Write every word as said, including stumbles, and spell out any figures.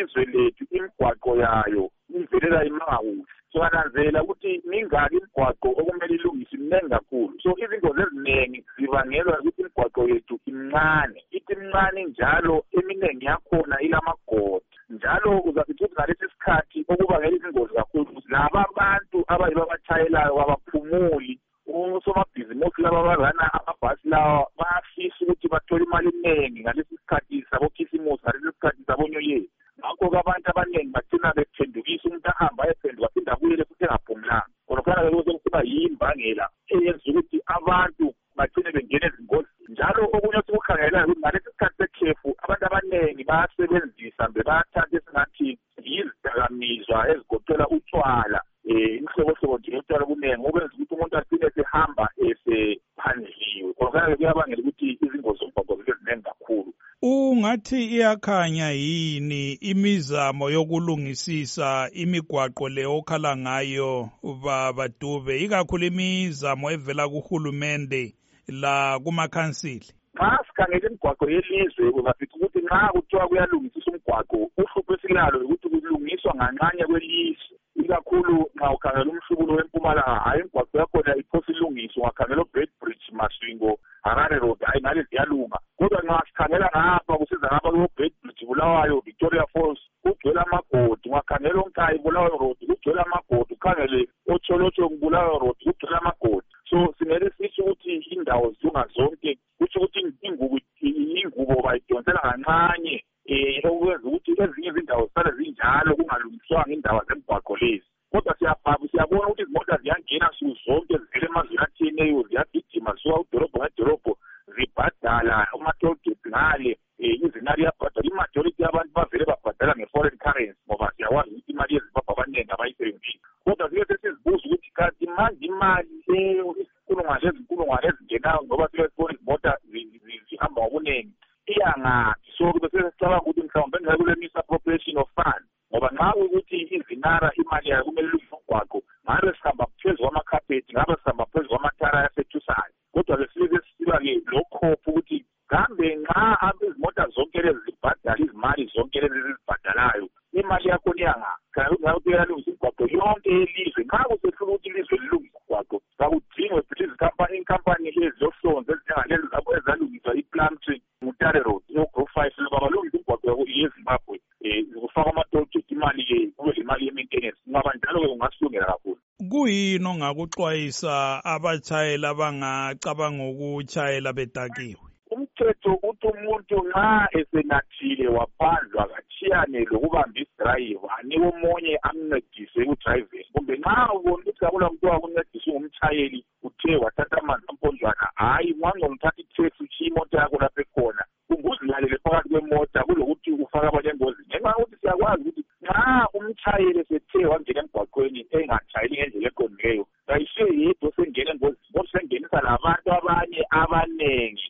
ilizwe lethu imigwaqo yayo ivelela imangawuhle. Sokananzela ukuthi mingaki imigwaqo okumele ilungiswe iningi kakhulu. So izinto eziningi zibangelwa ukuthi imigwaqo yethu imncane. Ithi imncane njalo eminingi yakhona ilamagodi. Njalo uzafica ukuthi ngalesi sikhathi okubangela izingozi kakhulu laba abantu abayibo abatshayelayo abaphumuli. Osomabhizinisi laba barana amabhasi lawa bayafisa ukuthi bathole imali eningi ngalesi sikhathi sabokhisimusi, ngalesi sikhathi sabonyo yethu. Ngakho-ke abantu abaningi bagcina bephendukisa umuntu ahamba ayephenduka aphinde abuyele futhi engaphumulanga. Khonokho ke kuba yimbangela eyenza ukuthi abantu bagcine bengena ezingozini. Njalo okunye sikukhangelayo ukuthi ngalesi sikhathi sekhefu abantu abaningi bayasebenzisa mbe bayathatha esingathi yizidakamizwa ezigoqela utshwala. Imihlobohlobo nje yotshwala kuningi okwenza ukuthi umuntu agcine esehamba esephandliwe. Khonokho kuyabangela ukuthi izingozi zomgwaqo zibe ziningi kakhulu. Ungathi iyakhanya yini imizamo yokulungisisa imigwaqo le okhala ngayo baDube, ikakhulu imizamo evela kuhulumende la kumakhansili? Nxa sikhangela imigwaqo yelizwe uzafica ukuthi nxa kuthiwa kuyalungisisa umgwaqo, uhlupho esilalo ukuthi kulungiswa nganqanye kwelizwe. Ikakhulu nxa ukhangela umhlubulo wempumalanga, hayi imigwaqo yakhona iphosa ilungiswa. Ungakhangela uBedbridge, Masvingo, Harare Road, hayi ngale ziyalunga. Kodwa nxa sikhangela ngapha kusiza ngapha kuBedbridge, Bulawayo, Victoria Falls, kugcwele amagodi. Ungakhangela oNkayi, Bulawayo Road, kugcwele amagodi. Ukhangele oTsholotsho, Bulawayo Road, kugcwele amagodi. So simele sisho ukuthi indawo zilunga zonke, kusho ukuthi ingubo ingubo bayidonsela kancane. Eh okwenza ukuthi ezinye izindawo zisale zinjalo kungalungiswanga indawo zemgwaqo lezi. Kodwa siyabhabu siyabona ukuthi izimoto ziyangena nsuku zonke zivele emazweni atshiyeneyo ziyagijima zisuka udolobho ngedolobho zibhadala ama-toll gate ngale. Izinali yabhadala, imajority yabantu bavele babhadala nge-foreign currency ngoba siyakwazi ukuthi imali yeZimbabwe abaningi abayisebenzisi. Kodwa sibe sesizibuza ukuthi kanti manje imali izinkulungwane ezinkulungwane ezingenayo ngoba siyabona izimota zihamba ngobuningi iyangaphi. So kube sesicabanga ukuthi mhlawumbe ngeke kule misappropriation of funds ngoba nxa ukuthi izinara imali yayo kumele ilungiswe umgwaqo, ngabe sihamba phezu kwamakhapethi, ngabe sihamba phezu kwamatara yasethusayo. Kodwa-ke sibe sesiba-ke lokhopho ukuthi kambe nxa izimota zonke lezi zibhadala izimali zonke lezi zizibhadalayo, imali yakhona iyangaphi? Kanti ukuthi iyalungisa imigwaqo yonke yelizwe. Nxa kusehlula ukuthi ilizwe lilungisa umgwaqo, kakudingwe futhi izinkampani inkampani ezizohlonza ezinjengalezi ezalungiswa iPlumtree, Mutare Road, oGroup five loba balungisa imigwaqo yeZimbabwe. Kufaka ama-toll gate imali-ke kube le mali ye-maintenance. Ngoba njalo-ke kungasilungela kakhulu. Kuyini ongakuxwayisa abatshayeli abangacabanga ukutshayela bedakiwe? Umthetho uthi umuntu nxa esenathile waphandlwa katshiyane lokubamba isidrayiva anikwe omunye amncedise ekudrayiveni. Kumbe nxa ubona ukuthi akula muntu wakuncedisa ungumtshayeli uthe wathatha amanzi amponjwana, hayi ngwanzo ngithatha itaxi utshiye imoto yakho lapho ekhona. Kumbe uzilalele phakathi kwemota kulokuthi ufake abanye engozini. Ngenxa yokuthi siyakwazi ukuthi nxa umtshayeli esethe wangena emgwaqweni engatshayeli ngendlela eqondileyo, kayishiye yedwa osengena engozini, kodwa sengenisa labantu abanye abanengi